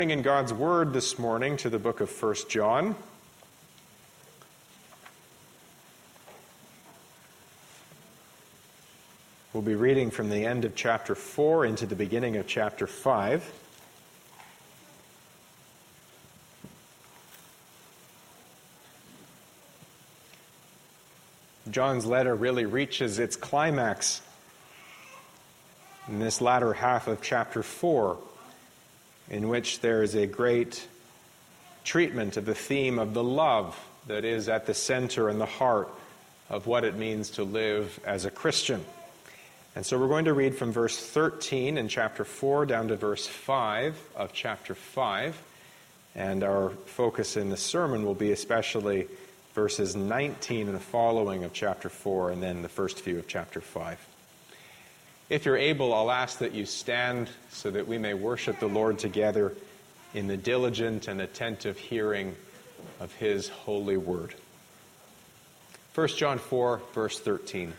In God's Word this morning to the book of 1 John. We'll be reading from the end of chapter 4 into the beginning of chapter 5. John's letter really reaches its climax in this latter half of chapter 4. In which there is a great treatment of the theme of the love that is at the center and the heart of what it means to live as a Christian. And so we're going to read from verse 13 in chapter 4 down to verse 5 of chapter 5. And our focus in the sermon will be especially verses 19 and following of chapter 4 and then the first few of chapter 5. If you're able, I'll ask that you stand so that we may worship the Lord together in the diligent and attentive hearing of His holy word. 1 John 4, verse 13.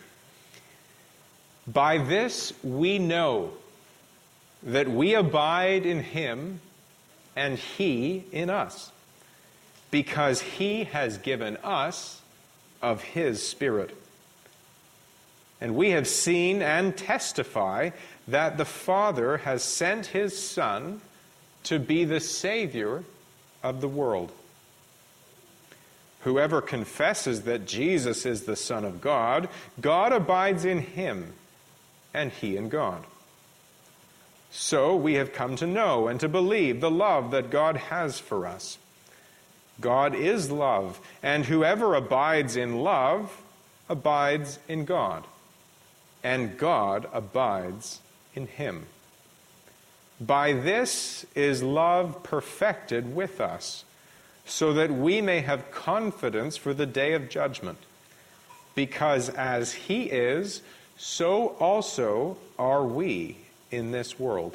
By this we know that we abide in Him and He in us, because He has given us of His Spirit. And we have seen and testify that the Father has sent His Son to be the Savior of the world. Whoever confesses that Jesus is the Son of God, God abides in him, and he in God. So we have come to know and to believe the love that God has for us. God is love, and whoever abides in love abides in God, and God abides in him. By this is love perfected with us, so that we may have confidence for the day of judgment. Because as He is, so also are we in this world.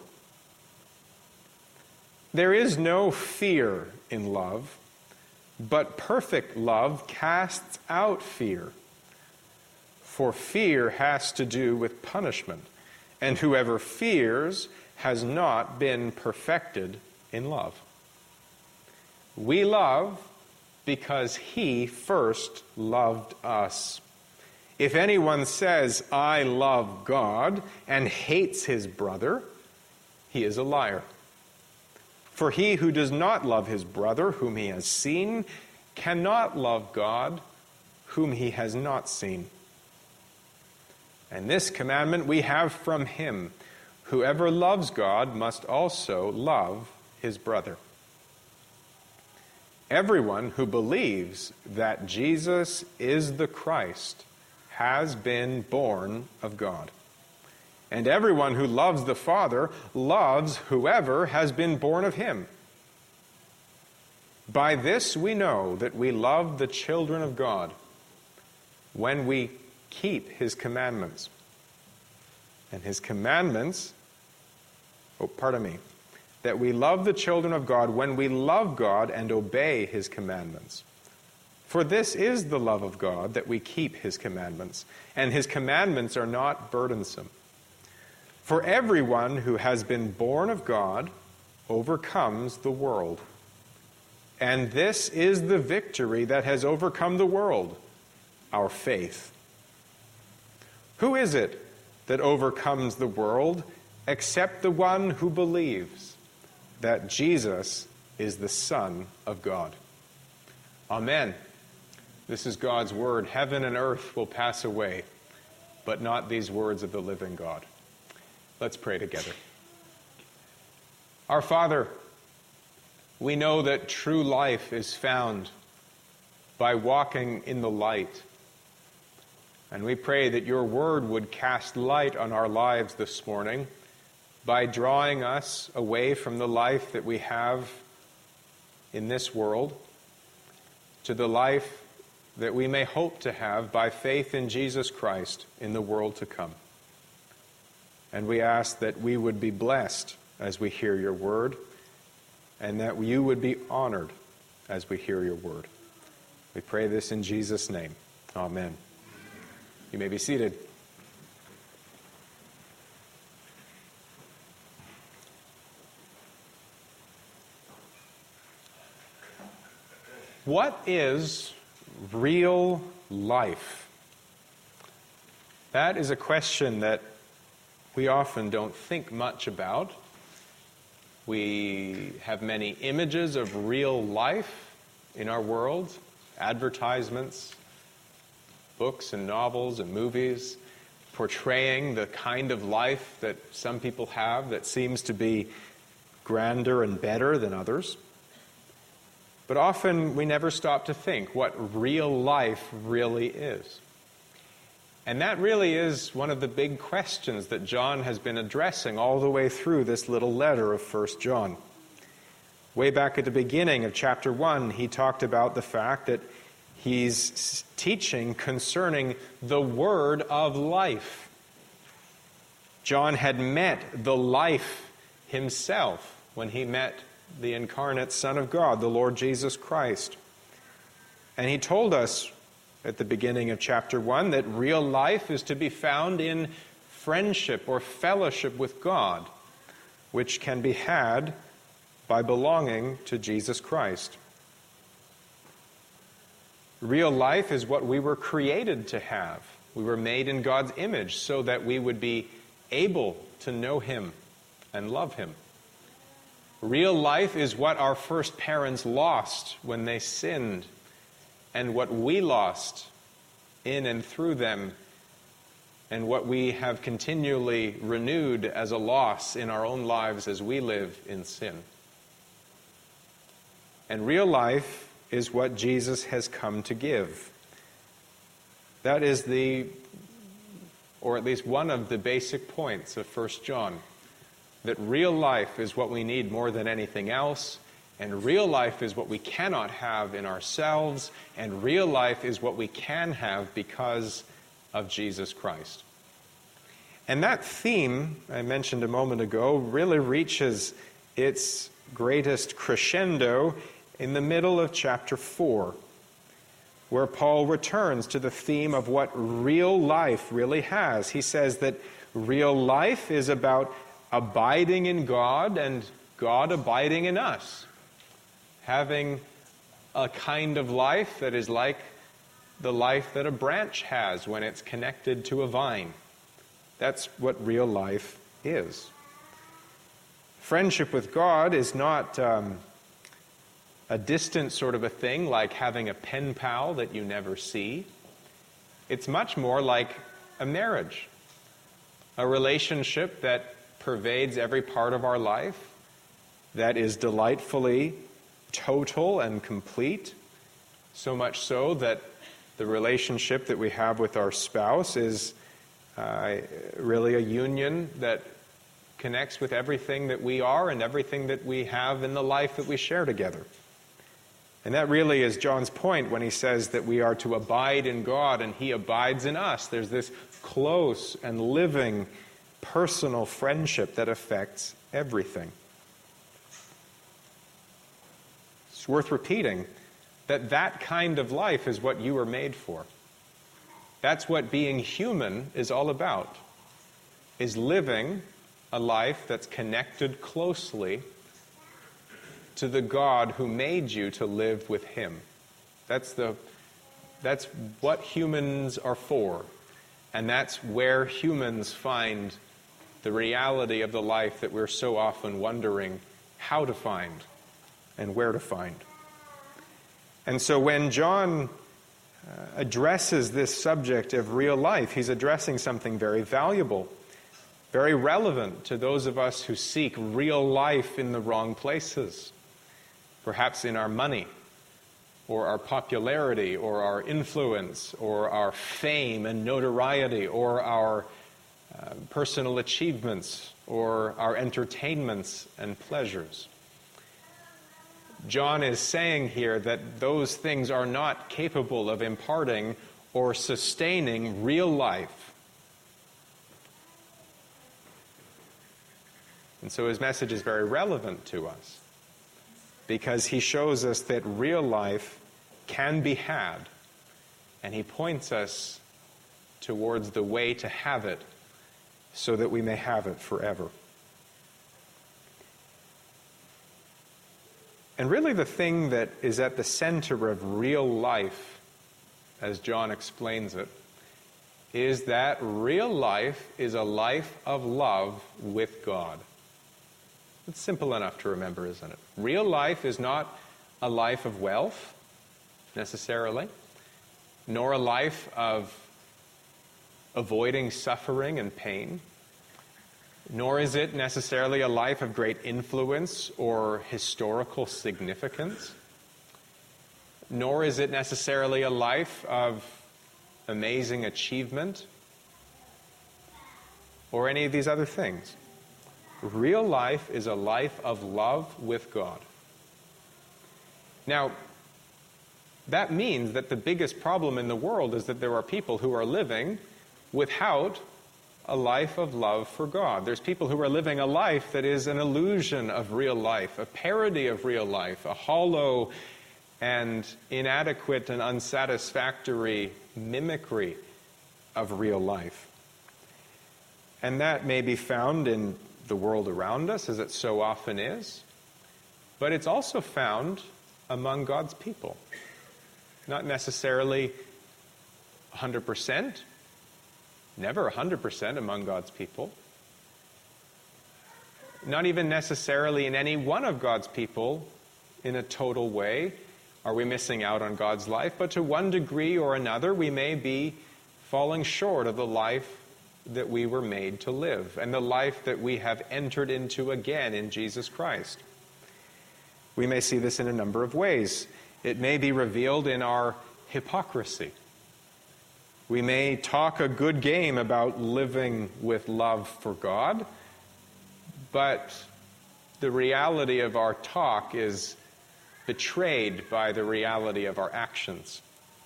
There is no fear in love, but perfect love casts out fear. For fear has to do with punishment, and whoever fears has not been perfected in love. We love because He first loved us. If anyone says, I love God, and hates his brother, he is a liar. For he who does not love his brother, whom he has seen, cannot love God, whom he has not seen. And this commandment we have from Him: whoever loves God must also love his brother. Everyone who believes that Jesus is the Christ has been born of God. And everyone who loves the Father loves whoever has been born of Him. By this we know that we love the children of God, when we keep His commandments. And His commandments, that we love the children of God when we love God and obey His commandments. For this is the love of God, that we keep His commandments, and His commandments are not burdensome. For everyone who has been born of God overcomes the world. And this is the victory that has overcome the world, our faith. Who is it that overcomes the world except the one who believes that Jesus is the Son of God? Amen. This is God's word. Heaven and earth will pass away, but not these words of the living God. Let's pray together. Our Father, we know that true life is found by walking in the light. And we pray that your word would cast light on our lives this morning by drawing us away from the life that we have in this world to the life that we may hope to have by faith in Jesus Christ in the world to come. And we ask that we would be blessed as we hear your word, and that you would be honored as we hear your word. We pray this in Jesus' name. Amen. You may be seated. What is real life? That is a question that we often don't think much about. We have many images of real life in our world, advertisements, books and novels and movies, portraying the kind of life that some people have that seems to be grander and better than others. But often we never stop to think what real life really is. And that really is one of the big questions that John has been addressing all the way through this little letter of 1 John. Way back at the beginning of chapter 1, he talked about the fact that he's teaching concerning the word of life. John had met the life himself when he met the incarnate Son of God, the Lord Jesus Christ. And he told us at the beginning of chapter 1 that real life is to be found in friendship or fellowship with God, which can be had by belonging to Jesus Christ. Real life is what we were created to have. We were made in God's image so that we would be able to know Him and love Him. Real life is what our first parents lost when they sinned, and what we lost in and through them, and what we have continually renewed as a loss in our own lives as we live in sin. And real life is what Jesus has come to give. That is or at least one of the basic points of 1 John. That real life is what we need more than anything else, and real life is what we cannot have in ourselves, and real life is what we can have because of Jesus Christ. And that theme, I mentioned a moment ago, really reaches its greatest crescendo in the middle of chapter 4, where Paul returns to the theme of what real life really has. He says that real life is about abiding in God and God abiding in us. Having a kind of life that is like the life that a branch has when it's connected to a vine. That's what real life is. Friendship with God is not a distant sort of a thing like having a pen pal that you never see. It's much more like a marriage, a relationship that pervades every part of our life, that is delightfully total and complete, so much so that the relationship that we have with our spouse is really a union that connects with everything that we are and everything that we have in the life that we share together. And that really is John's point when he says that we are to abide in God and He abides in us. There's this close and living personal friendship that affects everything. It's worth repeating that that kind of life is what you were made for. That's what being human is all about, is living a life that's connected closely to the God who made you to live with Him. That's what humans are for, and that's where humans find the reality of the life that we're so often wondering how to find and where to find. And so when John addresses this subject of real life, he's addressing something very valuable, very relevant to those of us who seek real life in the wrong places, perhaps in our money, or our popularity, or our influence, or our fame and notoriety, or our personal achievements, or our entertainments and pleasures. John is saying here that those things are not capable of imparting or sustaining real life. And so his message is very relevant to us, because he shows us that real life can be had, and he points us towards the way to have it so that we may have it forever. And really the thing that is at the center of real life, as John explains it, is that real life is a life of love with God. It's simple enough to remember, isn't it? Real life is not a life of wealth, necessarily, nor a life of avoiding suffering and pain, nor is it necessarily a life of great influence or historical significance, nor is it necessarily a life of amazing achievement or any of these other things. Real life is a life of love with God. Now, that means that the biggest problem in the world is that there are people who are living without a life of love for God. There's people who are living a life that is an illusion of real life, a parody of real life, a hollow and inadequate and unsatisfactory mimicry of real life. And that may be found in the world around us, as it so often is, but it's also found among God's people. Not necessarily 100%, never 100% among God's people. Not even necessarily in any one of God's people in a total way are we missing out on God's life, but to one degree or another we may be falling short of the life that we were made to live and the life that we have entered into again in Jesus Christ. We may see this in a number of ways. It may be revealed in our hypocrisy. We may talk a good game about living with love for God, but the reality of our talk is betrayed by the reality of our actions.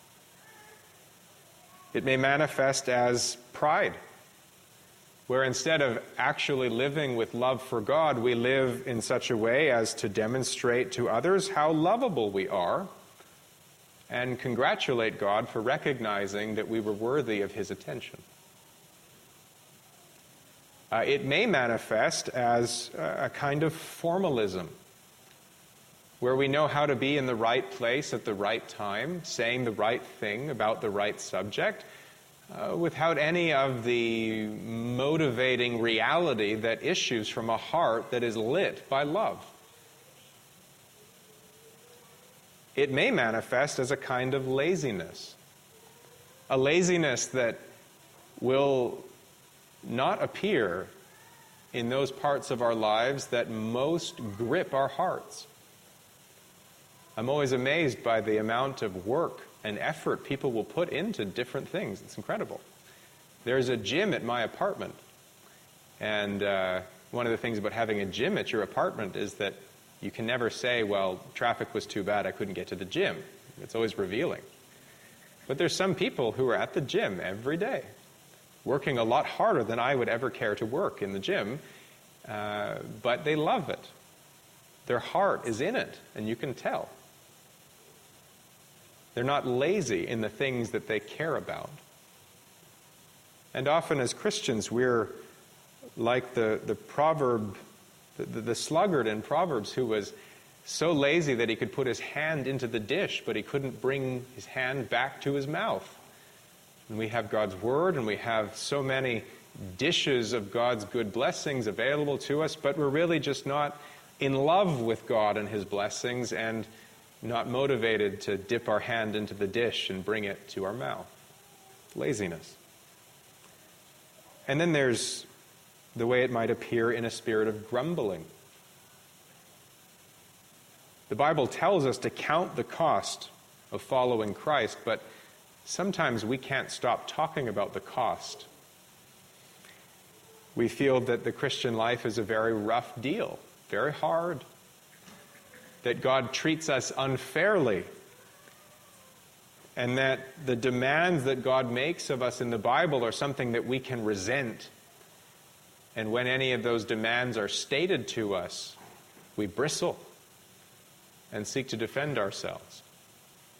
It may manifest as pride, where instead of actually living with love for God, we live in such a way as to demonstrate to others how lovable we are and congratulate God for recognizing that we were worthy of His attention. It may manifest as a kind of formalism, where we know how to be in the right place at the right time, saying the right thing about the right subject, without any of the motivating reality that issues from a heart that is lit by love. It may manifest as a kind of laziness, a laziness that will not appear in those parts of our lives that most grip our hearts. I'm always amazed by the amount of work and effort people will put into different things. It's incredible. There's a gym at my apartment, and one of the things about having a gym at your apartment is that you can never say, well, traffic was too bad, I couldn't get to the gym. It's always revealing. But there's some people who are at the gym every day, working a lot harder than I would ever care to work in the gym, but they love it. Their heart is in it, and you can tell. They're not lazy in the things that they care about. And often as Christians, we're like the proverb, the sluggard in Proverbs who was so lazy that he could put his hand into the dish, but he couldn't bring his hand back to his mouth. And we have God's Word, and we have so many dishes of God's good blessings available to us, but we're really just not in love with God and His blessings and not motivated to dip our hand into the dish and bring it to our mouth. Laziness. And then there's the way it might appear in a spirit of grumbling. The Bible tells us to count the cost of following Christ, but sometimes we can't stop talking about the cost. We feel that the Christian life is a very rough deal, very hard, that God treats us unfairly, and that the demands that God makes of us in the Bible are something that we can resent. And when any of those demands are stated to us, we bristle and seek to defend ourselves.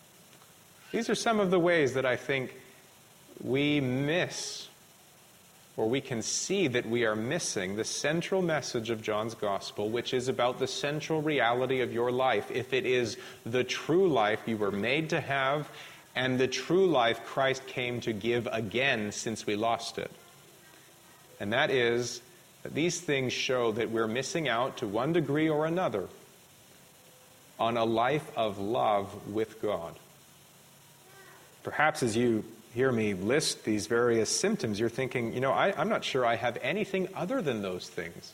These are some of the ways that I think we miss or we can see that we are missing the central message of John's Gospel, which is about the central reality of your life, if it is the true life you were made to have and the true life Christ came to give again since we lost it. And that is that these things show that we're missing out to one degree or another on a life of love with God. Perhaps as you hear me list these various symptoms, you're thinking, I'm not sure I have anything other than those things.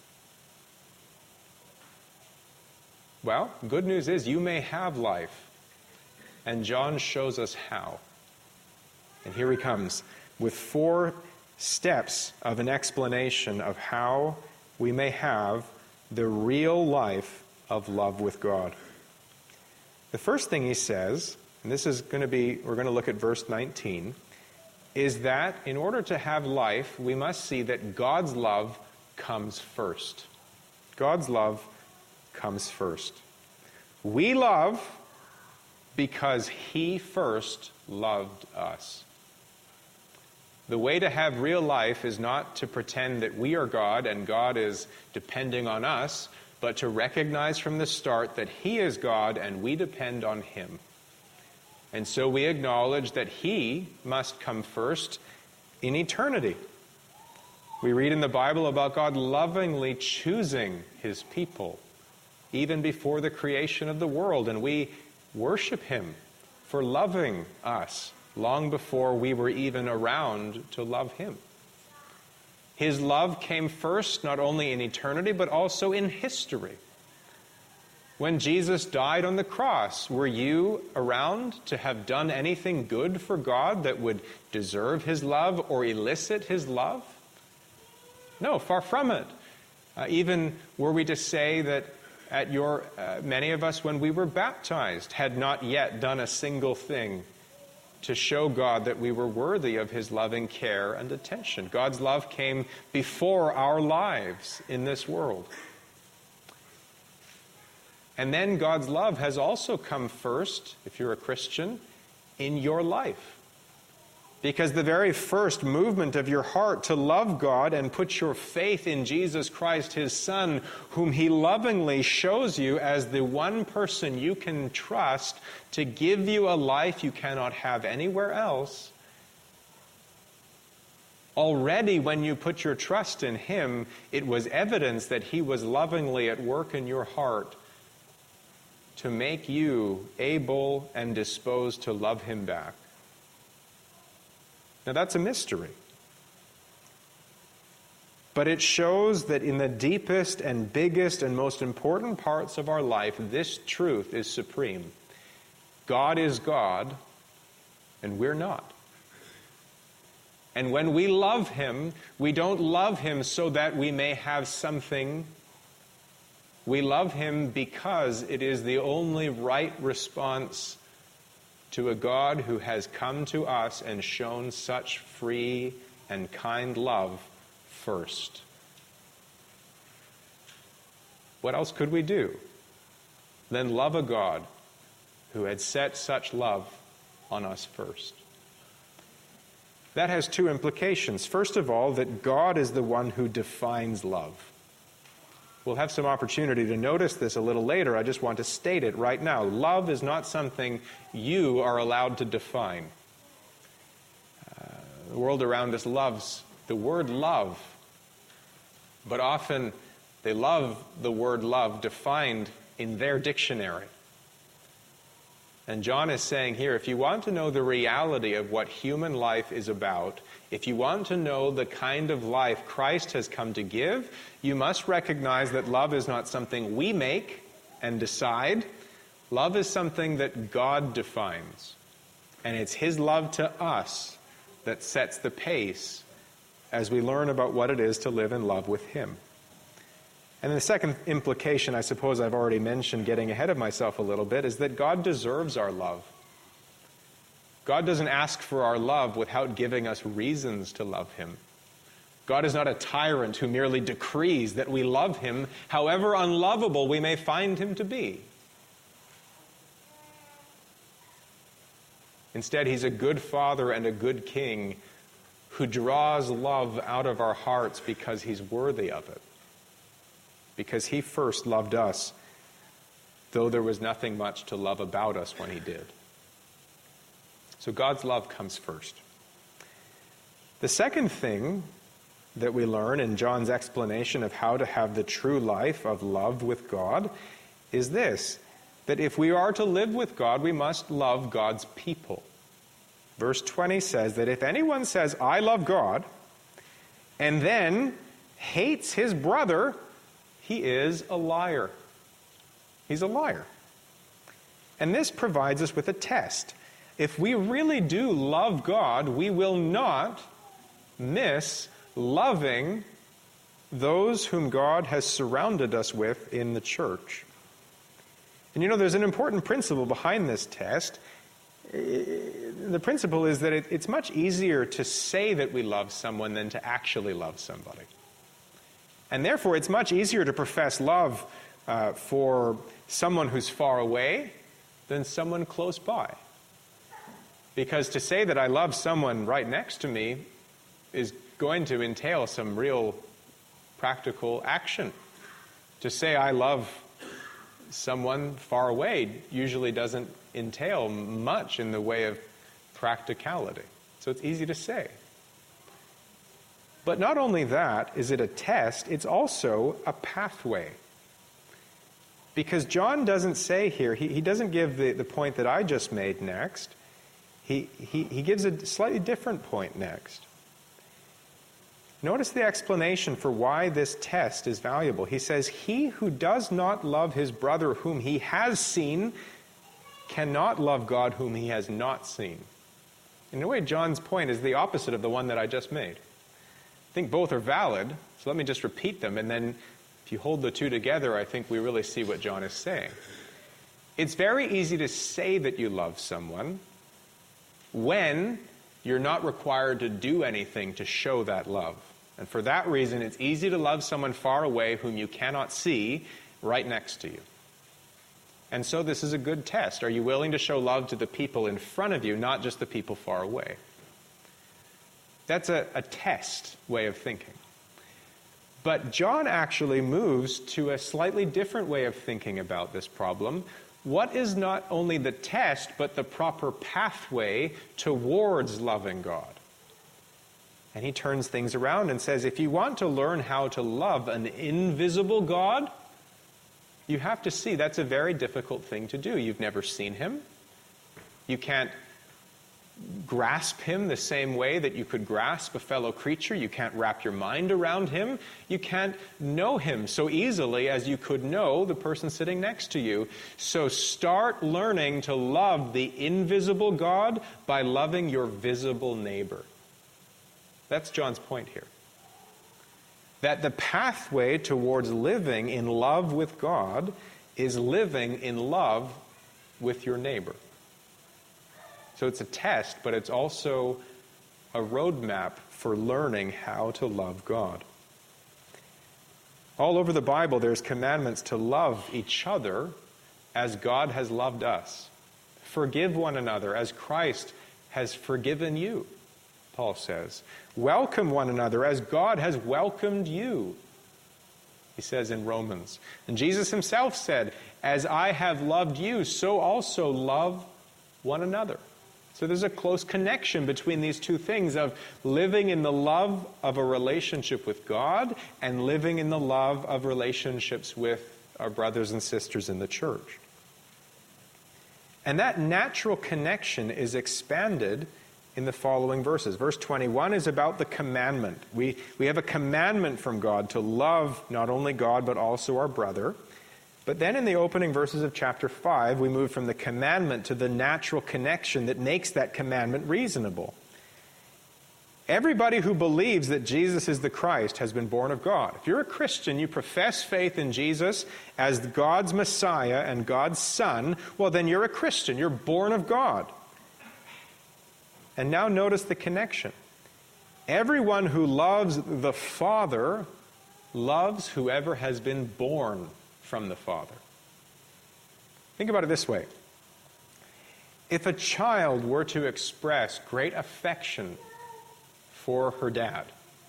Well, good news is you may have life. And John shows us how. And here he comes with 4 steps of an explanation of how we may have the real life of love with God. The first thing he says, and this is we're going to look at verse 19, is that in order to have life, we must see that God's love comes first. God's love comes first. We love because he first loved us. The way to have real life is not to pretend that we are God and God is depending on us, but to recognize from the start that he is God and we depend on him. And so we acknowledge that he must come first in eternity. We read in the Bible about God lovingly choosing his people, even before the creation of the world, and we worship him for loving us long before we were even around to love him. His love came first not only in eternity but also in history. When Jesus died on the cross, were you around to have done anything good for God that would deserve his love or elicit his love? No, far from it. Even were we to say that many of us, when we were baptized, had not yet done a single thing to show God that we were worthy of his loving care and attention. God's love came before our lives in this world. And then God's love has also come first, if you're a Christian, in your life. Because the very first movement of your heart to love God and put your faith in Jesus Christ, his Son, whom he lovingly shows you as the one person you can trust to give you a life you cannot have anywhere else, already when you put your trust in him, it was evidence that he was lovingly at work in your heart to make you able and disposed to love him back. Now that's a mystery. But it shows that in the deepest and biggest and most important parts of our life, this truth is supreme. God is God, and we're not. And when we love him, we don't love him so that we may have something. We love him because it is the only right response to a God who has come to us and shown such free and kind love first. What else could we do than love a God who had set such love on us first? That has 2 implications. First of all, that God is the one who defines love. We'll have some opportunity to notice this a little later. I just want to state it right now. Love is not something you are allowed to define. The world around us loves the word love, but often they love the word love defined in their dictionary. And John is saying here, if you want to know the reality of what human life is about, if you want to know the kind of life Christ has come to give, you must recognize that love is not something we make and decide. Love is something that God defines. And it's his love to us that sets the pace as we learn about what it is to live in love with him. And the second implication, I suppose I've already mentioned, getting ahead of myself a little bit, is that God deserves our love. God doesn't ask for our love without giving us reasons to love him. God is not a tyrant who merely decrees that we love him, however unlovable we may find him to be. Instead, he's a good father and a good king who draws love out of our hearts because he's worthy of it. Because he first loved us, though there was nothing much to love about us when he did. So God's love comes first. The second thing that we learn in John's explanation of how to have the true life of love with God is this, that if we are to live with God, we must love God's people. Verse 20 says that if anyone says, I love God, and then hates his brother, he is a liar. He's a liar. And this provides us with a test. If we really do love God, we will not miss loving those whom God has surrounded us with in the church. And you know, there's an important principle behind this test. The principle is that it's much easier to say that we love someone than to actually love somebody. And therefore, it's much easier to profess love for someone who's far away than someone close by. Because to say that I love someone right next to me is going to entail some real practical action. To say I love someone far away usually doesn't entail much in the way of practicality. So it's easy to say. But not only that is it a test, it's also a pathway. Because John doesn't say here, he doesn't give the point that I just made next. He gives a slightly different point next. Notice the explanation for why this test is valuable. He says, he who does not love his brother whom he has seen cannot love God whom he has not seen. In a way, John's point is the opposite of the one that I just made. I think both are valid, so let me just repeat them, and then if you hold the two together, I think we really see what John is saying. It's very easy to say that you love someone when you're not required to do anything to show that love. And for that reason, it's easy to love someone far away whom you cannot see right next to you. And so this is a good test. Are you willing to show love to the people in front of you, not just the people far away? That's a test way of thinking. But John actually moves to a slightly different way of thinking about this problem. What is not only the test, but the proper pathway towards loving God? And he turns things around and says, if you want to learn how to love an invisible God, you have to see that's a very difficult thing to do. You've never seen him. You can't grasp him the same way that you could grasp a fellow creature. You can't wrap your mind around him. You can't know him so easily as you could know the person sitting next to you. So start learning to love the invisible God by loving your visible neighbor. That's John's point here. That the pathway towards living in love with God is living in love with your neighbor. So it's a test, but it's also a roadmap for learning how to love God. All over the Bible, there's commandments to love each other as God has loved us. Forgive one another as Christ has forgiven you, Paul says. Welcome one another as God has welcomed you, he says in Romans. And Jesus himself said, as I have loved you, so also love one another. So there's a close connection between these two things of living in the love of a relationship with God and living in the love of relationships with our brothers and sisters in the church. And that natural connection is expanded in the following verses. Verse 21 is about the commandment. We have a commandment from God to love not only God but also our brother. But then in the opening verses of chapter 5, we move from the commandment to the natural connection that makes that commandment reasonable. Everybody who believes that Jesus is the Christ has been born of God. If you're a Christian, you profess faith in Jesus as God's Messiah and God's Son, well, then you're a Christian. You're born of God. And now notice the connection. Everyone who loves the Father loves whoever has been born from the Father. Think about it this way. If a child were to express great affection for her dad.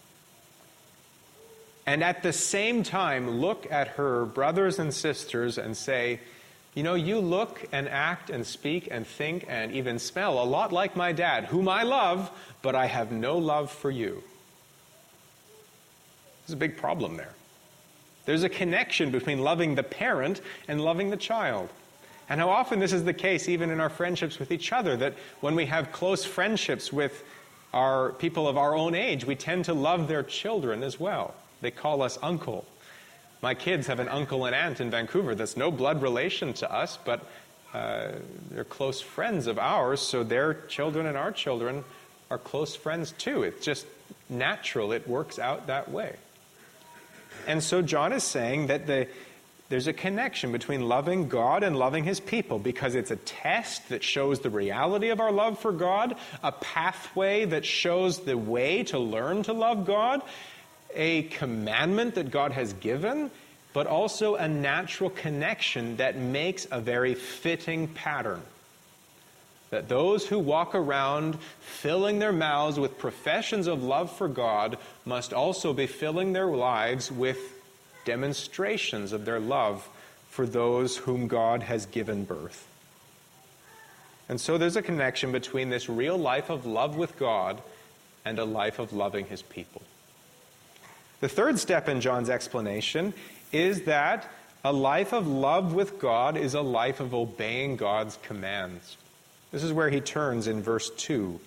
And at the same time, look at her brothers and sisters and say, you know, you look and act and speak and think and even smell a lot like my dad, whom I love, but I have no love for you. There's a big problem there. There's a connection between loving the parent and loving the child. And how often this is the case even in our friendships with each other, that when we have close friendships with our people of our own age, we tend to love their children as well. They call us uncle. My kids have an uncle and aunt in Vancouver that's no blood relation to us, but they're close friends of ours, so their children and our children are close friends too. It's just natural. It works out that way. And so John is saying that there's a connection between loving God and loving his people, because it's a test that shows the reality of our love for God, a pathway that shows the way to learn to love God, a commandment that God has given, but also a natural connection that makes a very fitting pattern. That those who walk around filling their mouths with professions of love for God must also be filling their lives with demonstrations of their love for those whom God has given birth. And so there's a connection between this real life of love with God and a life of loving his people. The third step in John's explanation is that a life of love with God is a life of obeying God's commands. This is where he turns in verse 2.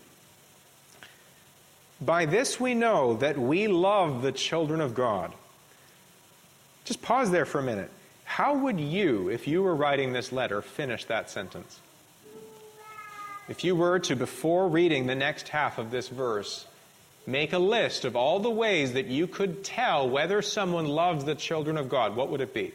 By this we know that we love the children of God. Just pause there for a minute. How would you, if you were writing this letter, finish that sentence? If you were to, before reading the next half of this verse, make a list of all the ways that you could tell whether someone loves the children of God, what would it be?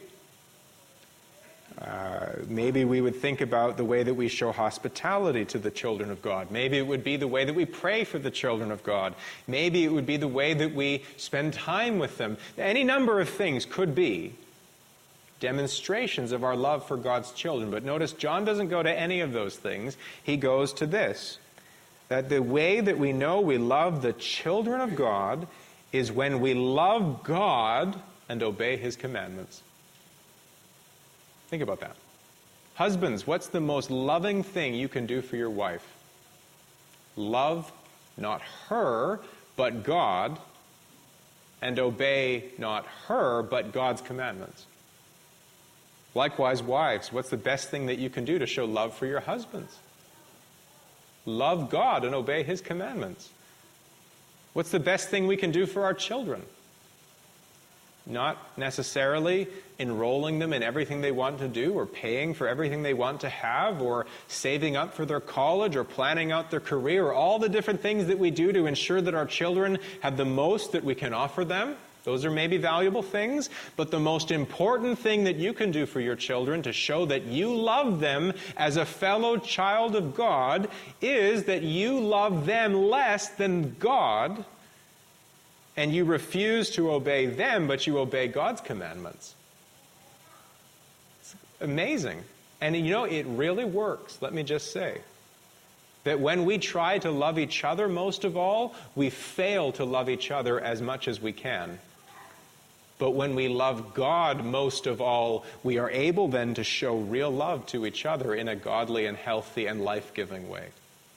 Maybe we would think about the way that we show hospitality to the children of God. Maybe it would be the way that we pray for the children of God. Maybe it would be the way that we spend time with them. Any number of things could be demonstrations of our love for God's children. But notice, John doesn't go to any of those things. He goes to this, that the way that we know we love the children of God is when we love God and obey his commandments. Think about that. Husbands, what's the most loving thing you can do for your wife? Love not her, but God, and obey not her, but God's commandments. Likewise, wives, what's the best thing that you can do to show love for your husbands? Love God and obey his commandments. What's the best thing we can do for our children? Not necessarily enrolling them in everything they want to do, or paying for everything they want to have, or saving up for their college, or planning out their career, or all the different things that we do to ensure that our children have the most that we can offer them. Those are maybe valuable things, but the most important thing that you can do for your children to show that you love them as a fellow child of God is that you love them less than God, and you refuse to obey them, but you obey God's commandments. It's amazing. And you know, it really works, let me just say. That when we try to love each other most of all, we fail to love each other as much as we can. But when we love God most of all, we are able then to show real love to each other in a godly and healthy and life-giving way.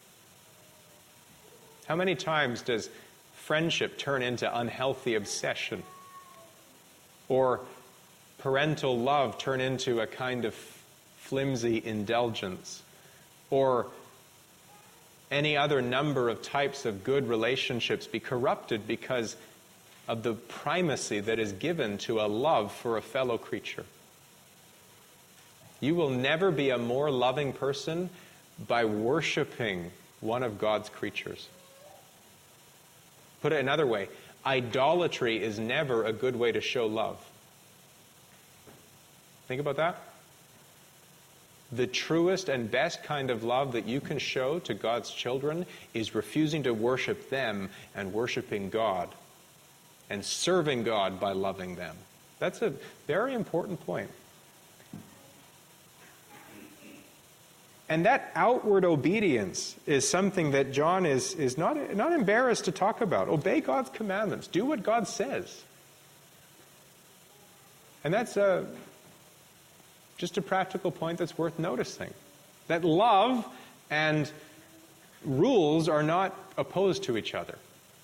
How many times does friendship turn into unhealthy obsession? Or parental love turn into a kind of flimsy indulgence? Or any other number of types of good relationships be corrupted because of the primacy that is given to a love for a fellow creature? You will never be a more loving person by worshiping one of God's creatures. Put it another way, idolatry is never a good way to show love. Think about that. The truest and best kind of love that you can show to God's children is refusing to worship them and worshiping God and serving God by loving them. That's a very important point. And that outward obedience is something that John is not embarrassed to talk about. Obey God's commandments. Do what God says. And that's just a practical point that's worth noticing. That love and rules are not opposed to each other.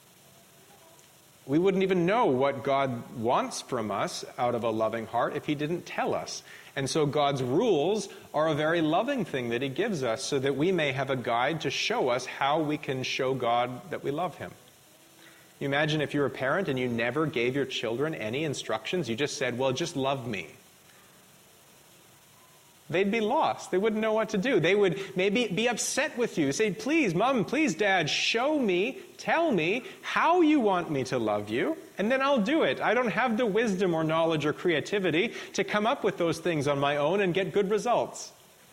We wouldn't even know what God wants from us out of a loving heart if He didn't tell us. And so God's rules are a very loving thing that He gives us so that we may have a guide to show us how we can show God that we love Him. You imagine if you're a parent and you never gave your children any instructions, you just said, well, just love me. They'd be lost. They wouldn't know what to do. They would maybe be upset with you. Say, please, Mom, please, Dad, show me, tell me how you want me to love you, and then I'll do it. I don't have the wisdom or knowledge or creativity to come up with those things on my own and get good results.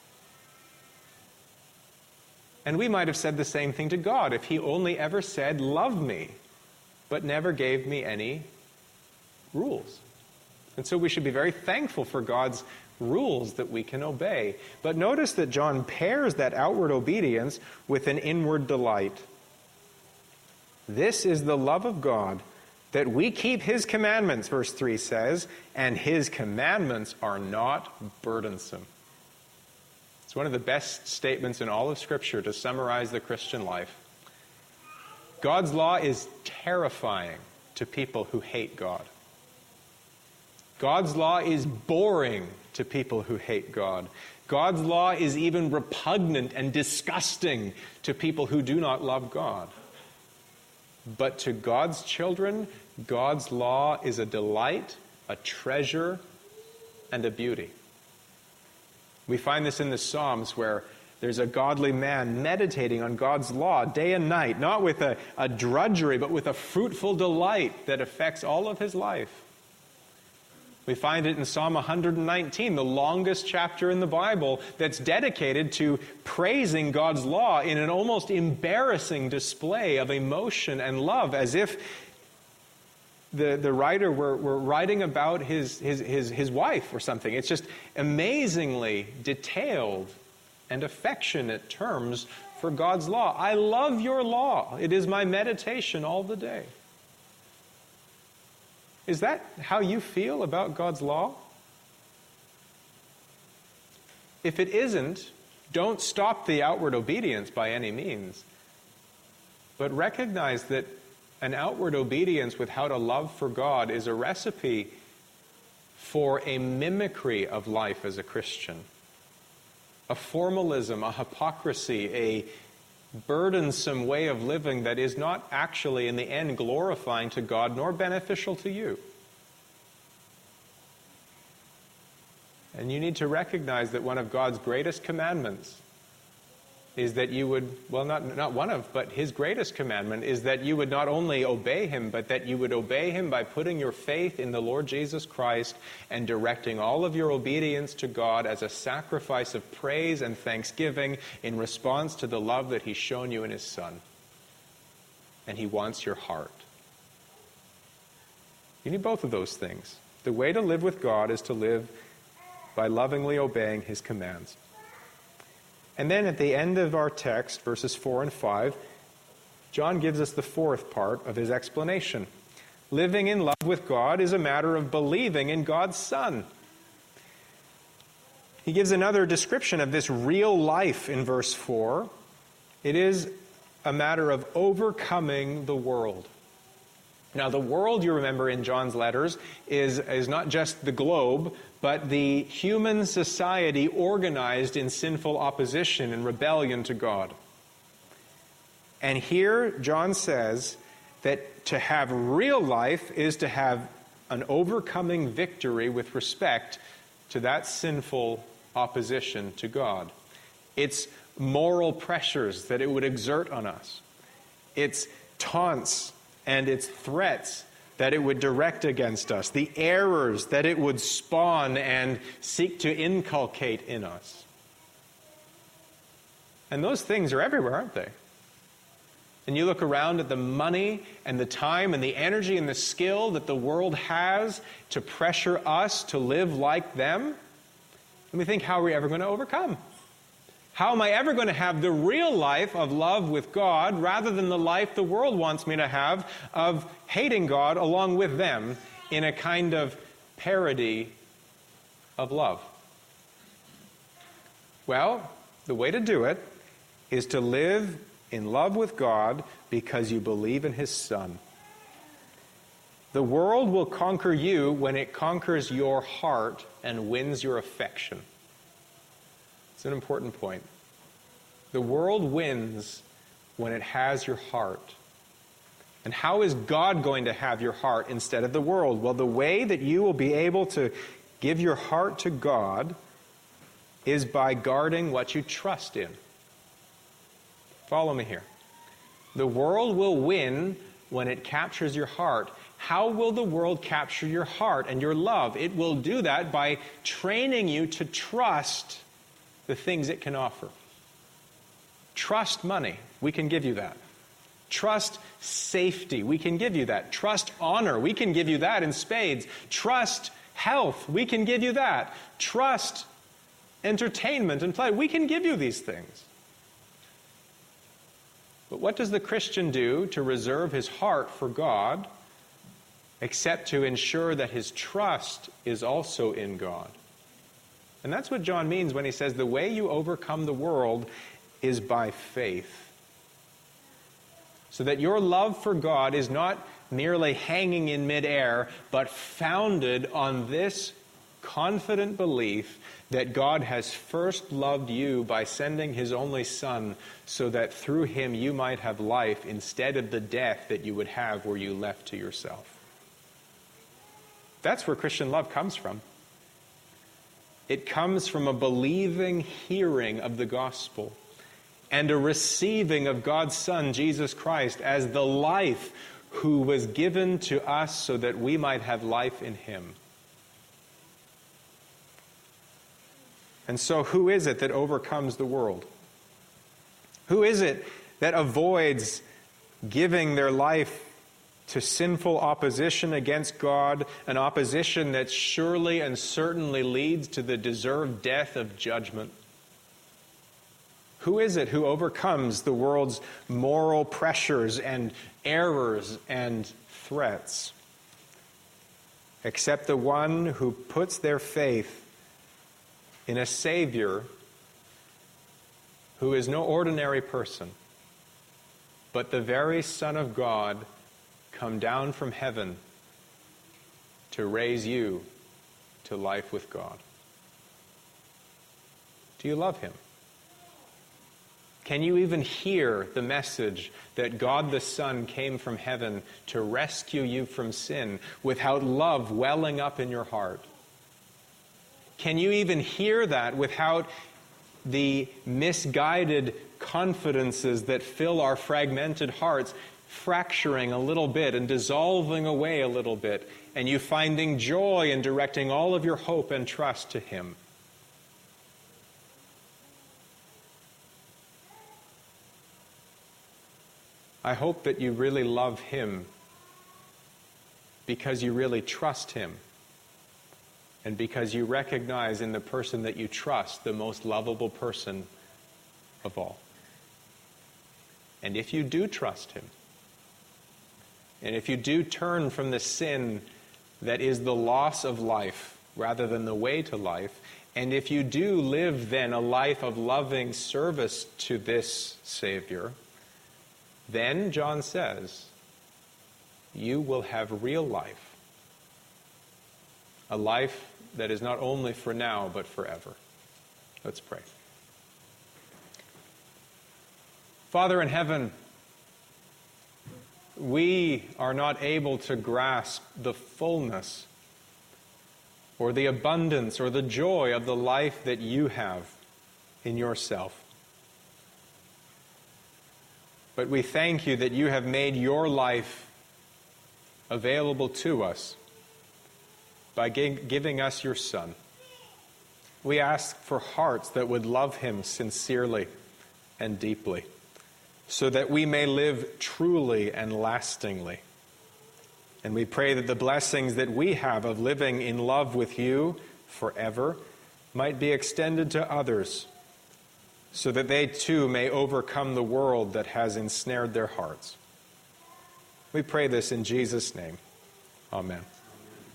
And we might have said the same thing to God if He only ever said, love me, but never gave me any rules. And so we should be very thankful for God's rules that we can obey. But notice that John pairs that outward obedience with an inward delight. This is the love of God, that we keep His commandments, verse 3 says, and His commandments are not burdensome. It's one of the best statements in all of Scripture to summarize the Christian life. God's law is terrifying to people who hate God. God's law is boring to people who hate God. God's law is even repugnant and disgusting to people who do not love God. But to God's children, God's law is a delight, a treasure, and a beauty. We find this in the Psalms where there's a godly man meditating on God's law day and night, not with a drudgery, but with a fruitful delight that affects all of his life. We find it in Psalm 119, the longest chapter in the Bible, that's dedicated to praising God's law in an almost embarrassing display of emotion and love, as if the writer were writing about his wife or something. It's just amazingly detailed and affectionate terms for God's law. I love your law. It is my meditation all the day. Is that how you feel about God's law? If it isn't, don't stop the outward obedience by any means. But recognize that an outward obedience without a love for God is a recipe for a mimicry of life as a Christian. A formalism, a hypocrisy, a burdensome way of living that is not actually in the end glorifying to God nor beneficial to you. And you need to recognize that one of God's greatest commandments is that you would, well, not one of, but His greatest commandment is that you would not only obey Him, but that you would obey Him by putting your faith in the Lord Jesus Christ and directing all of your obedience to God as a sacrifice of praise and thanksgiving in response to the love that He's shown you in His Son. And He wants your heart. You need both of those things. The way to live with God is to live by lovingly obeying His commands. And then at the end of our text, verses 4 and 5, John gives us the fourth part of his explanation. Living in love with God is a matter of believing in God's Son. He gives another description of this real life in verse 4. It is a matter of overcoming the world. Now, the world, you remember in John's letters, is not just the globe, but the human society organized in sinful opposition and rebellion to God. And here, John says that to have real life is to have an overcoming victory with respect to that sinful opposition to God. It's moral pressures that it would exert on us. It's taunts and its threats that it would direct against us, the errors that it would spawn and seek to inculcate in us. And those things are everywhere, aren't they? And you look around at the money and the time and the energy and the skill that the world has to pressure us to live like them, and we think, how are we ever going to overcome? How am I ever going to have the real life of love with God rather than the life the world wants me to have of hating God along with them in a kind of parody of love? Well, the way to do it is to live in love with God because you believe in His Son. The world will conquer you when it conquers your heart and wins your affection. It's an important point. The world wins when it has your heart. And how is God going to have your heart instead of the world? Well, the way that you will be able to give your heart to God is by guarding what you trust in. Follow me here. The world will win when it captures your heart. How will the world capture your heart and your love? It will do that by training you to trust the things it can offer. Trust money. We can give you that. Trust safety. We can give you that. Trust honor. We can give you that in spades. Trust health. We can give you that. Trust entertainment and play. We can give you these things. But what does the Christian do to reserve his heart for God, except to ensure that his trust is also in God? And that's what John means when he says the way you overcome the world is by faith. So that your love for God is not merely hanging in midair, but founded on this confident belief that God has first loved you by sending His only Son so that through Him you might have life instead of the death that you would have were you left to yourself. That's where Christian love comes from. It comes from a believing hearing of the gospel and a receiving of God's Son, Jesus Christ, as the life who was given to us so that we might have life in Him. And so who is it that overcomes the world? Who is it that avoids giving their life to sinful opposition against God, an opposition that surely and certainly leads to the deserved death of judgment? Who is it who overcomes the world's moral pressures and errors and threats? Except the one who puts their faith in a Savior who is no ordinary person, but the very Son of God come down from heaven to raise you to life with God. Do you love Him? Can you even hear the message that God the Son came from heaven to rescue you from sin without love welling up in your heart? Can you even hear that without the misguided confidences that fill our fragmented hearts fracturing a little bit and dissolving away a little bit, and you finding joy in directing all of your hope and trust to Him? I hope that you really love Him because you really trust Him, and because you recognize in the person that you trust the most lovable person of all. And if you do trust Him, and if you do turn from the sin that is the loss of life rather than the way to life, and if you do live then a life of loving service to this Savior, then, John says, you will have real life. A life that is not only for now, but forever. Let's pray. Father in heaven, we are not able to grasp the fullness or the abundance or the joy of the life that you have in yourself. But we thank you that you have made your life available to us by giving us your Son. We ask for hearts that would love Him sincerely and deeply, so that we may live truly and lastingly. And we pray that the blessings that we have of living in love with you forever might be extended to others, so that they too may overcome the world that has ensnared their hearts. We pray this in Jesus' name. Amen.